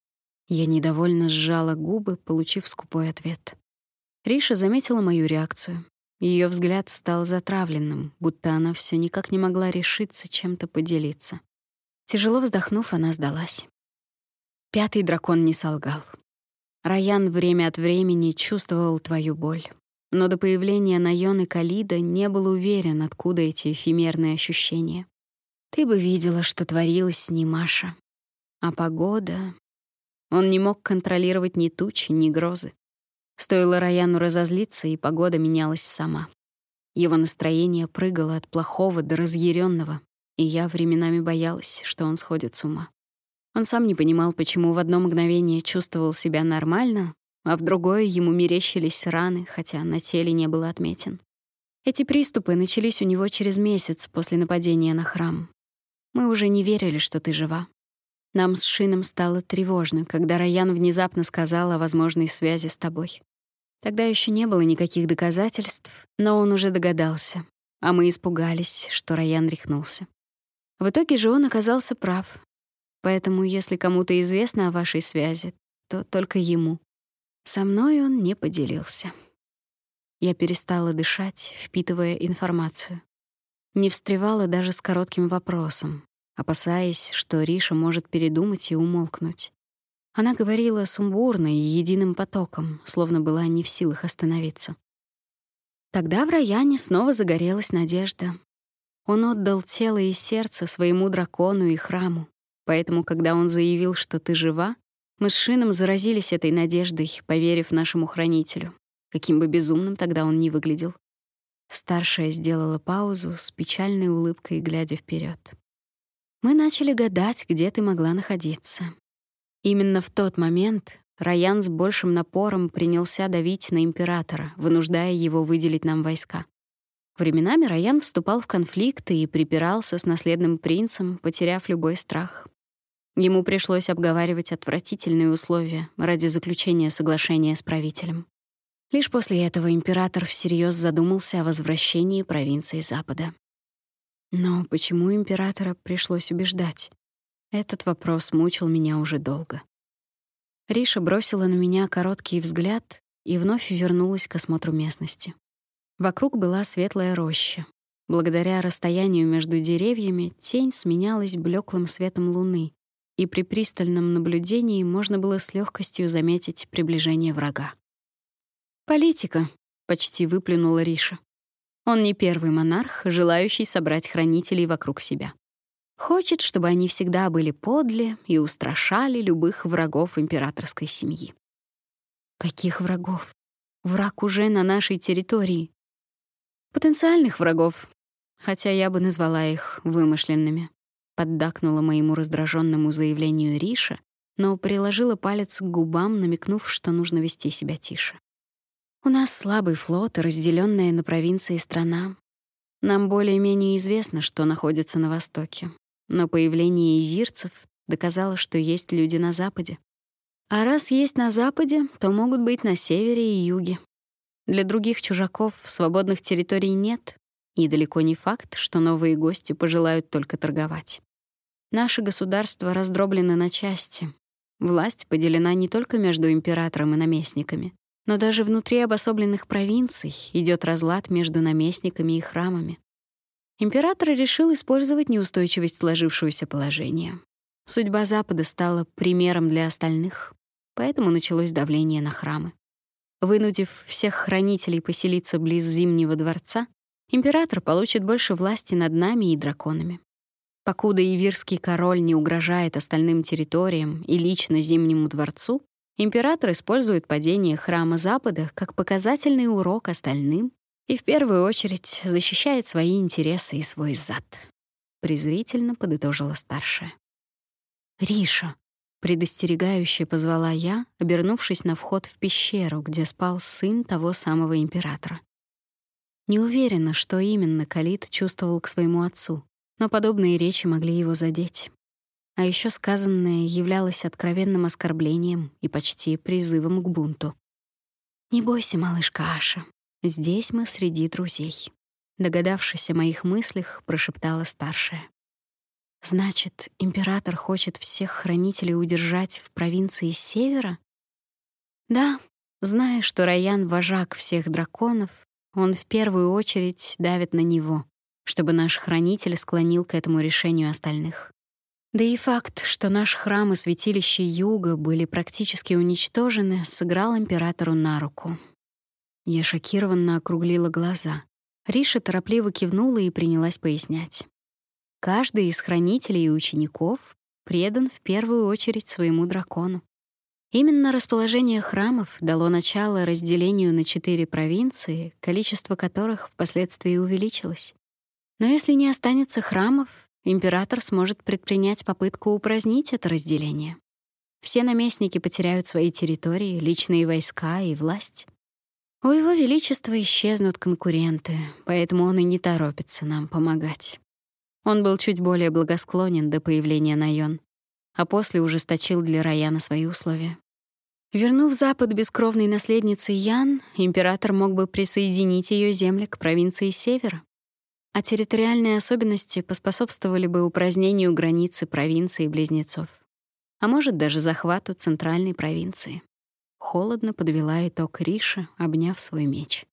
Я недовольно сжала губы, получив скупой ответ. Риша заметила мою реакцию. Ее взгляд стал затравленным, будто она все никак не могла решиться чем-то поделиться. Тяжело вздохнув, она сдалась. Пятый дракон не солгал. Раян время от времени чувствовал твою боль, но до появления Найон и Калида не был уверен, откуда эти эфемерные ощущения. Ты бы видела, что творилось с ним, Маша. А погода... Он не мог контролировать ни тучи, ни грозы. Стоило Раяну разозлиться, и погода менялась сама. Его настроение прыгало от плохого до разъяренного, и я временами боялась, что он сходит с ума. Он сам не понимал, почему в одно мгновение чувствовал себя нормально, а в другое ему мерещились раны, хотя на теле не было отметин. Эти приступы начались у него через месяц после нападения на храм. Мы уже не верили, что ты жива. Нам с Шином стало тревожно, когда Раян внезапно сказал о возможной связи с тобой. Тогда еще не было никаких доказательств, но он уже догадался, а мы испугались, что Раян рехнулся. В итоге же он оказался прав. Поэтому, если кому-то известно о вашей связи, то только ему. Со мной он не поделился. Я перестала дышать, впитывая информацию. Не встревала даже с коротким вопросом, опасаясь, что Риша может передумать и умолкнуть. Она говорила сумбурно и единым потоком, словно была не в силах остановиться. Тогда в Раяне снова загорелась надежда. Он отдал тело и сердце своему дракону и храму. Поэтому, когда он заявил, что ты жива, мы с Шином заразились этой надеждой, поверив нашему хранителю, каким бы безумным тогда он ни выглядел. Старшая сделала паузу с печальной улыбкой, глядя вперед. Мы начали гадать, где ты могла находиться. Именно в тот момент Раян с большим напором принялся давить на императора, вынуждая его выделить нам войска. Временами Раян вступал в конфликты и припирался с наследным принцем, потеряв любой страх. Ему пришлось обговаривать отвратительные условия ради заключения соглашения с правителем. Лишь после этого император всерьез задумался о возвращении провинции Запада. Но почему императора пришлось убеждать? Этот вопрос мучил меня уже долго. Риша бросила на меня короткий взгляд и вновь вернулась к осмотру местности. Вокруг была светлая роща. Благодаря расстоянию между деревьями тень сменялась блеклым светом луны, и при пристальном наблюдении можно было с легкостью заметить приближение врага. «Политика», — почти выплюнула Риша. «Он не первый монарх, желающий собрать хранителей вокруг себя. Хочет, чтобы они всегда были подле и устрашали любых врагов императорской семьи». «Каких врагов? Враг уже на нашей территории». «Потенциальных врагов, хотя я бы назвала их вымышленными», — поддакнула моему раздраженному заявлению Риша, но приложила палец к губам, намекнув, что нужно вести себя тише. «У нас слабый флот, разделенная на провинции страна. Нам более-менее известно, что находится на востоке, но появление ивирцев доказало, что есть люди на западе. А раз есть на западе, то могут быть на севере и юге. Для других чужаков свободных территорий нет, и далеко не факт, что новые гости пожелают только торговать. Наше государство раздроблено на части. Власть поделена не только между императором и наместниками, но даже внутри обособленных провинций идет разлад между наместниками и храмами. Император решил использовать неустойчивость сложившегося положения. Судьба Запада стала примером для остальных, поэтому началось давление на храмы. Вынудив всех хранителей поселиться близ Зимнего дворца, император получит больше власти над нами и драконами. Покуда ивирский король не угрожает остальным территориям и лично Зимнему дворцу, император использует падение храма Запада как показательный урок остальным и в первую очередь защищает свои интересы и свой зад. Презрительно подытожила старшая. «Риша», — предостерегающе позвала я, обернувшись на вход в пещеру, где спал сын того самого императора. Не уверена, что именно Калид чувствовал к своему отцу, но подобные речи могли его задеть. А еще сказанное являлось откровенным оскорблением и почти призывом к бунту. «Не бойся, малышка Аша, здесь мы среди друзей», — догадавшись о моих мыслях, прошептала старшая. «Значит, император хочет всех хранителей удержать в провинции севера?» «Да, зная, что Райан — вожак всех драконов, он в первую очередь давит на него, чтобы наш хранитель склонил к этому решению остальных. Да и факт, что наш храм и святилище Юга были практически уничтожены, сыграл императору на руку». Я шокированно округлила глаза. Риша торопливо кивнула и принялась пояснять. Каждый из хранителей и учеников предан в первую очередь своему дракону. Именно расположение храмов дало начало разделению на четыре провинции, количество которых впоследствии увеличилось. Но если не останется храмов, император сможет предпринять попытку упразднить это разделение. Все наместники потеряют свои территории, личные войска и власть. У его величества исчезнут конкуренты, поэтому он и не торопится нам помогать. Он был чуть более благосклонен до появления Найон, а после ужесточил для Раяна свои условия. Вернув Запад бескровной наследнице Ян, император мог бы присоединить ее земли к провинции Севера, а территориальные особенности поспособствовали бы упразднению границы провинций-близнецов, а может, даже захвату центральной провинции. Холодно подвела итог Риша, обняв свой меч.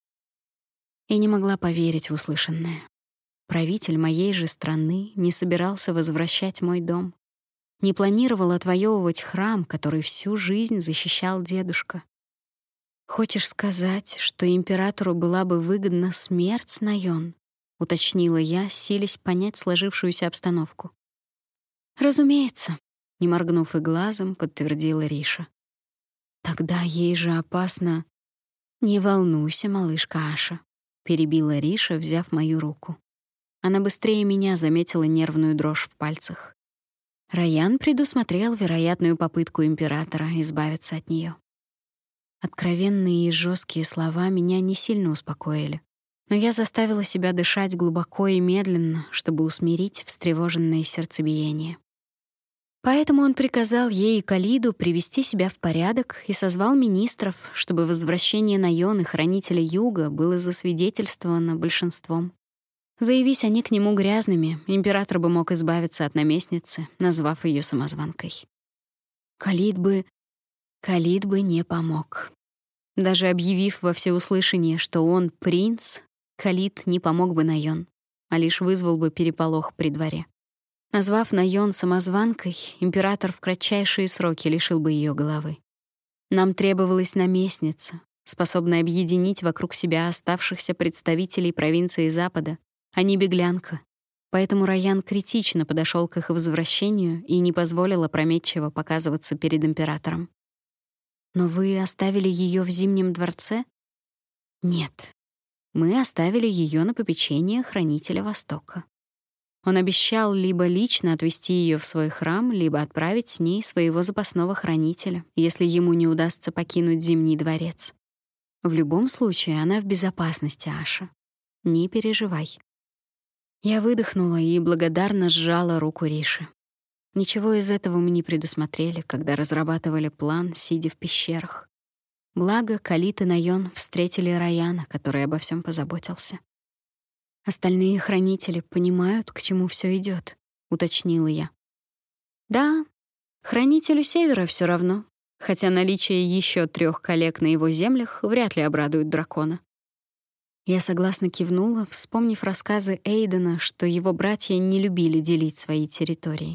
И не могла поверить в услышанное. Правитель моей же страны не собирался возвращать мой дом, не планировал отвоевывать храм, который всю жизнь защищал дедушка. «Хочешь сказать, что императору была бы выгодна смерть Найон?» — уточнила я, силясь понять сложившуюся обстановку. «Разумеется», — не моргнув и глазом, подтвердила Риша. «Тогда ей же опасно...» «Не волнуйся, малышка Аша», — перебила Риша, взяв мою руку. Она быстрее меня заметила нервную дрожь в пальцах. Райан предусмотрел вероятную попытку императора избавиться от нее. Откровенные и жесткие слова меня не сильно успокоили, но я заставила себя дышать глубоко и медленно, чтобы усмирить встревоженное сердцебиение. Поэтому он приказал ей и Калиду привести себя в порядок и созвал министров, чтобы возвращение Найон и Хранителя Юга было засвидетельствовано большинством. Заявись они к нему грязными, император бы мог избавиться от наместницы, назвав ее самозванкой. Калид бы... Калид бы не помог. Даже объявив во всеуслышание, что он принц, Калид не помог бы Найон, а лишь вызвал бы переполох при дворе. Назвав Найон самозванкой, император в кратчайшие сроки лишил бы ее головы. Нам требовалась наместница, способная объединить вокруг себя оставшихся представителей провинции Запада, а не беглянка. Поэтому Райан критично подошел к их возвращению и не позволил опрометчиво показываться перед императором. «Но вы оставили ее в Зимнем дворце?» «Нет. Мы оставили ее на попечение Хранителя Востока. Он обещал либо лично отвезти ее в свой храм, либо отправить с ней своего запасного хранителя, если ему не удастся покинуть Зимний дворец. В любом случае она в безопасности, Аша. Не переживай». Я выдохнула и благодарно сжала руку Риши. Ничего из этого мы не предусмотрели, когда разрабатывали план, сидя в пещерах. Благо, Калит и Найон встретили Раяна, который обо всем позаботился. «Остальные хранители понимают, к чему все идет, уточнила я. «Да, хранителю Севера все равно, хотя наличие еще трех коллег на его землях вряд ли обрадует дракона». Я согласно кивнула, вспомнив рассказы Эйдена, что его братья не любили делить свои территории.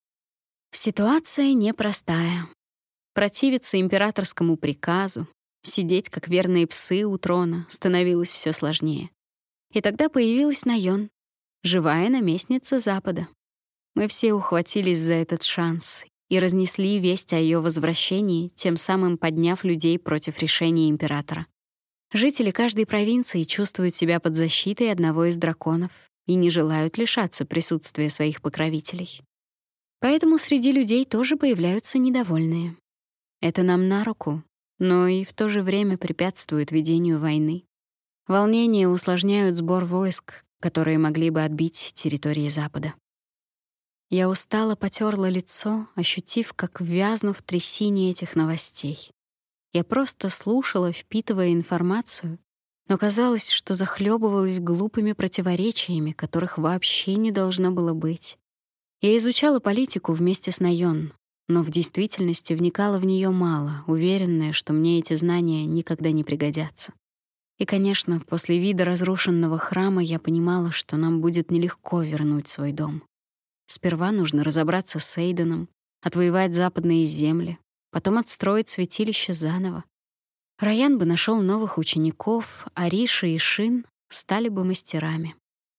Ситуация непростая. Противиться императорскому приказу, сидеть как верные псы у трона становилось все сложнее. И тогда появилась Найон, живая наместница Запада. Мы все ухватились за этот шанс и разнесли весть о ее возвращении, тем самым подняв людей против решения императора. Жители каждой провинции чувствуют себя под защитой одного из драконов и не желают лишаться присутствия своих покровителей. Поэтому среди людей тоже появляются недовольные. Это нам на руку, но и в то же время препятствует ведению войны. Волнения усложняют сбор войск, которые могли бы отбить территории Запада. Я устало потёрла лицо, ощутив, как вязну в трясине этих новостей. Я просто слушала, впитывая информацию, но казалось, что захлебывалась глупыми противоречиями, которых вообще не должно было быть. Я изучала политику вместе с Найон, но в действительности вникала в нее мало, уверенная, что мне эти знания никогда не пригодятся. И, конечно, после вида разрушенного храма я понимала, что нам будет нелегко вернуть свой дом. Сперва нужно разобраться с Эйденом, отвоевать западные земли, потом отстроить святилище заново. Райан бы нашел новых учеников, а Риша и Шин стали бы мастерами.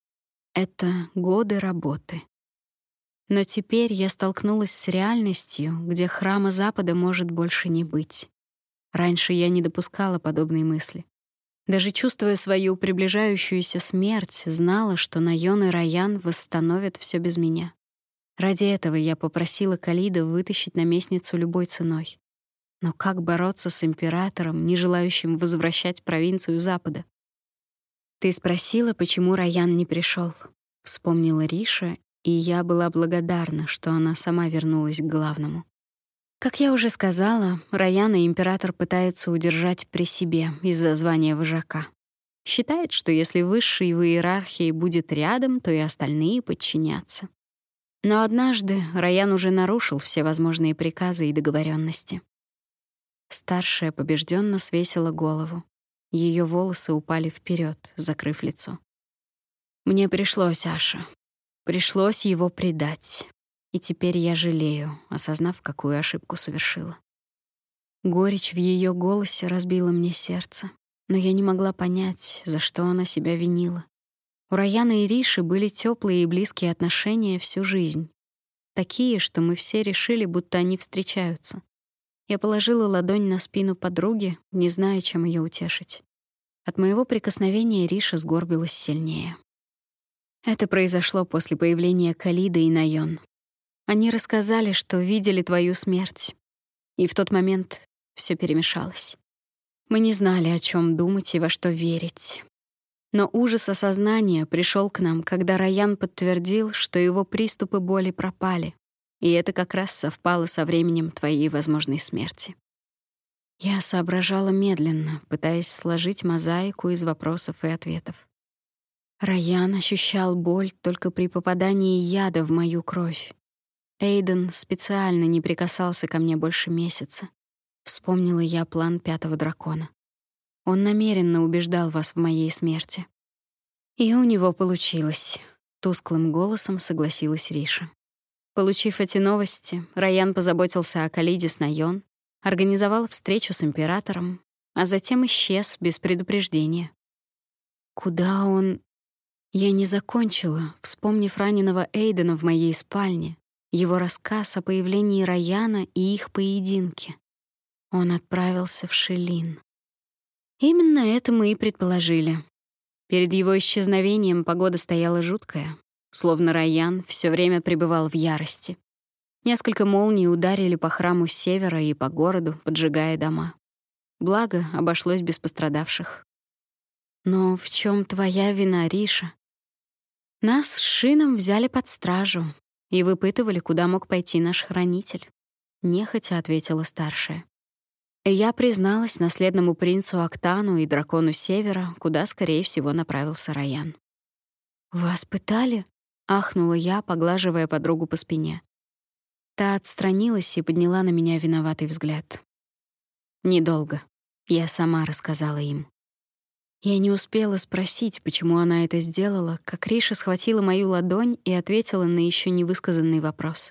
Это годы работы. Но теперь я столкнулась с реальностью, где храма Запада может больше не быть. Раньше я не допускала подобной мысли. Даже чувствуя свою приближающуюся смерть, знала, что Найон и Райан восстановят все без меня. Ради этого я попросила Калида вытащить наместницу любой ценой. Но как бороться с императором, не желающим возвращать провинцию Запада? «Ты спросила, почему Райан не пришел? Вспомнила Риша, и я была благодарна, что она сама вернулась к главному. Как я уже сказала, Райана император пытается удержать при себе из-за звания вожака. Считает, что если высший в иерархии будет рядом, то и остальные подчинятся. Но однажды Райан уже нарушил все возможные приказы и договоренности. Старшая побежденно свесила голову. Ее волосы упали вперед, закрыв лицо. Мне пришлось, Аша. Пришлось его предать. И теперь я жалею, осознав, какую ошибку совершила. Горечь в ее голосе разбила мне сердце, но я не могла понять, за что она себя винила. У Раяна и Риши были теплые и близкие отношения всю жизнь. Такие, что мы все решили, будто они встречаются. Я положила ладонь на спину подруги, не зная, чем ее утешить. От моего прикосновения Риша сгорбилась сильнее. Это произошло после появления Калида и Найон. Они рассказали, что видели твою смерть. И в тот момент все перемешалось. Мы не знали, о чем думать и во что верить. Но ужас осознания пришел к нам, когда Райан подтвердил, что его приступы боли пропали. И это как раз совпало со временем твоей возможной смерти. Я соображала медленно, пытаясь сложить мозаику из вопросов и ответов. Райан ощущал боль только при попадании яда в мою кровь. Эйден специально не прикасался ко мне больше месяца. Вспомнила я план пятого дракона. Он намеренно убеждал вас в моей смерти. И у него получилось. Тусклым голосом согласилась Риша. Получив эти новости, Райан позаботился о Калиде с Найон, организовал встречу с императором, а затем исчез без предупреждения. Куда он... Я не закончила, вспомнив раненого Эйдена в моей спальне, его рассказ о появлении Райана и их поединке. Он отправился в Шелин. Именно это мы и предположили. Перед его исчезновением погода стояла жуткая, словно Райан все время пребывал в ярости. Несколько молний ударили по храму с севера и по городу, поджигая дома. Благо, обошлось без пострадавших. Но в чем твоя вина, Риша? Нас с Шином взяли под стражу и выпытывали, куда мог пойти наш хранитель. Нехотя ответила старшая. И я призналась наследному принцу Октану и дракону Севера, куда, скорее всего, направился Райан. «Вас пытали?» — ахнула я, поглаживая подругу по спине. Та отстранилась и подняла на меня виноватый взгляд. «Недолго. Я сама рассказала им». Я не успела спросить, почему она это сделала, как Риша схватила мою ладонь и ответила на еще невысказанный вопрос.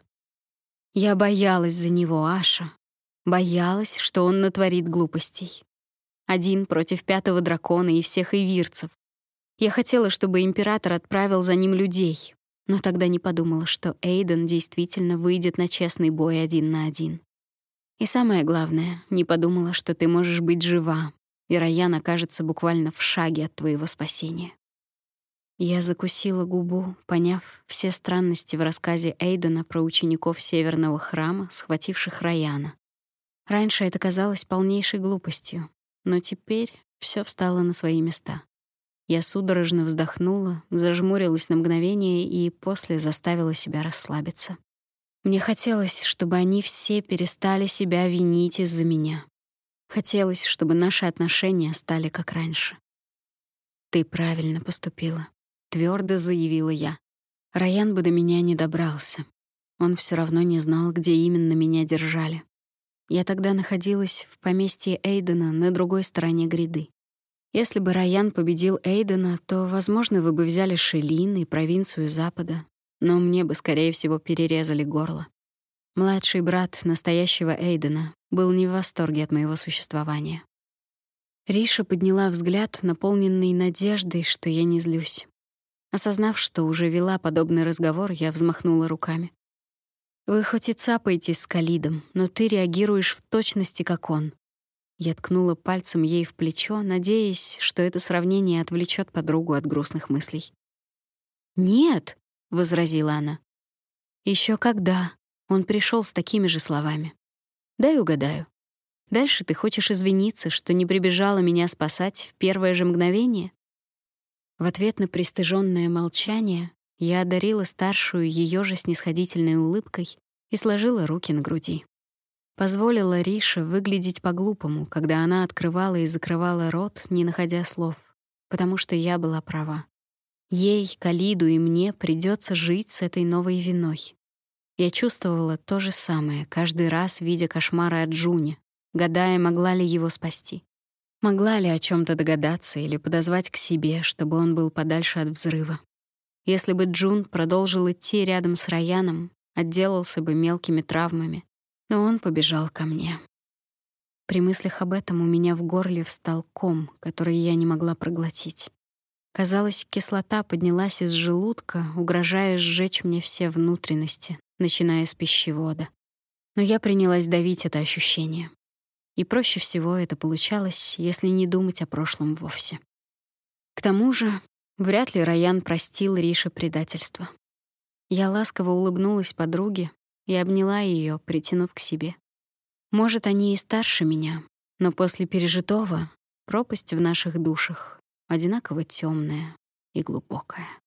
«Я боялась за него, Аша. Боялась, что он натворит глупостей. Один против пятого дракона и всех ивирцев. Я хотела, чтобы император отправил за ним людей, но тогда не подумала, что Эйден действительно выйдет на честный бой один на один. И самое главное, не подумала, что ты можешь быть жива, и Райан окажется буквально в шаге от твоего спасения». Я закусила губу, поняв все странности в рассказе Эйдена про учеников Северного храма, схвативших Райана. Раньше это казалось полнейшей глупостью, но теперь все встало на свои места. Я судорожно вздохнула, зажмурилась на мгновение и после заставила себя расслабиться. Мне хотелось, чтобы они все перестали себя винить из-за меня. Хотелось, чтобы наши отношения стали как раньше. «Ты правильно поступила», — твердо заявила я. Райан бы до меня не добрался. Он все равно не знал, где именно меня держали. Я тогда находилась в поместье Эйдена на другой стороне гряды. Если бы Райан победил Эйдена, то, возможно, вы бы взяли Шелин и провинцию Запада, но мне бы, скорее всего, перерезали горло. Младший брат настоящего Эйдена был не в восторге от моего существования. Риша подняла взгляд, наполненный надеждой, что я не злюсь. Осознав, что уже вела подобный разговор, я взмахнула руками. «Вы хоть и цапаетесь с Калидом, но ты реагируешь в точности, как он». Я ткнула пальцем ей в плечо, надеясь, что это сравнение отвлечет подругу от грустных мыслей. «Нет», — возразила она. Еще когда?» Он пришел с такими же словами. «Дай угадаю. Дальше ты хочешь извиниться, что не прибежала меня спасать в первое же мгновение?» В ответ на пристыженное молчание я одарила старшую ее же снисходительной улыбкой и сложила руки на груди. Позволила Рише выглядеть по-глупому, когда она открывала и закрывала рот, не находя слов, потому что я была права. Ей, Калиду и мне придется жить с этой новой виной. Я чувствовала то же самое, каждый раз видя кошмары от Джуни, гадая, могла ли его спасти. Могла ли о чем то догадаться или подозвать к себе, чтобы он был подальше от взрыва. Если бы Джун продолжил идти рядом с Раяном, отделался бы мелкими травмами, но он побежал ко мне. При мыслях об этом у меня в горле встал ком, который я не могла проглотить. Казалось, кислота поднялась из желудка, угрожая сжечь мне все внутренности, начиная с пищевода. Но я принялась давить это ощущение. И проще всего это получалось, если не думать о прошлом вовсе. К тому же, вряд ли Райан простил Рише предательство. Я ласково улыбнулась подруге и обняла ее, притянув к себе. Может, они и старше меня, но после пережитого пропасть в наших душах одинаково темная и глубокая.